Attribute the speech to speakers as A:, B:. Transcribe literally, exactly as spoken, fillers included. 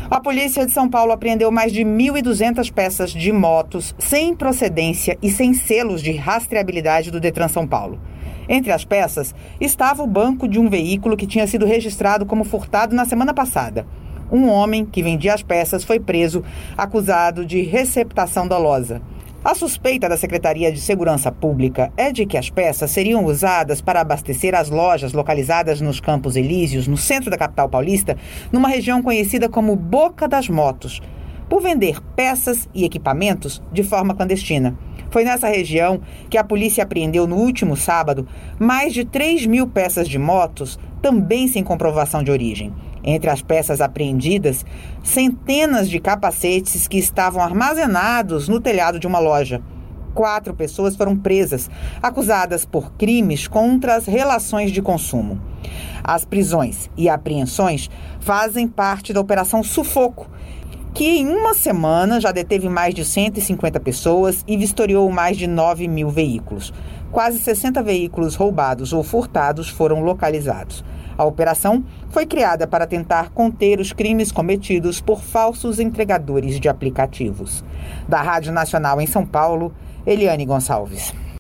A: A polícia de São Paulo apreendeu mais de mil e duzentas peças de motos sem procedência e sem selos de rastreabilidade do Detran São Paulo. Entre as peças estava o banco de um veículo que tinha sido registrado como furtado na semana passada. Um homem que vendia as peças foi preso, acusado de receptação dolosa. A suspeita da Secretaria de Segurança Pública é de que as peças seriam usadas para abastecer as lojas localizadas nos Campos Elíseos, no centro da capital paulista, numa região conhecida como Boca das Motos, por vender peças e equipamentos de forma clandestina. Foi nessa região que a polícia apreendeu no último sábado mais de três mil peças de motos, também sem comprovação de origem. Entre as peças apreendidas, centenas de capacetes que estavam armazenados no telhado de uma loja. Quatro pessoas foram presas, acusadas por crimes contra as relações de consumo. As prisões e apreensões fazem parte da Operação Sufoco, que em uma semana já deteve mais de cento e cinquenta pessoas e vistoriou mais de nove mil veículos. Quase sessenta veículos roubados ou furtados foram localizados. A operação foi criada para tentar conter os crimes cometidos por falsos entregadores de aplicativos. Da Rádio Nacional em São Paulo, Eliane Gonçalves.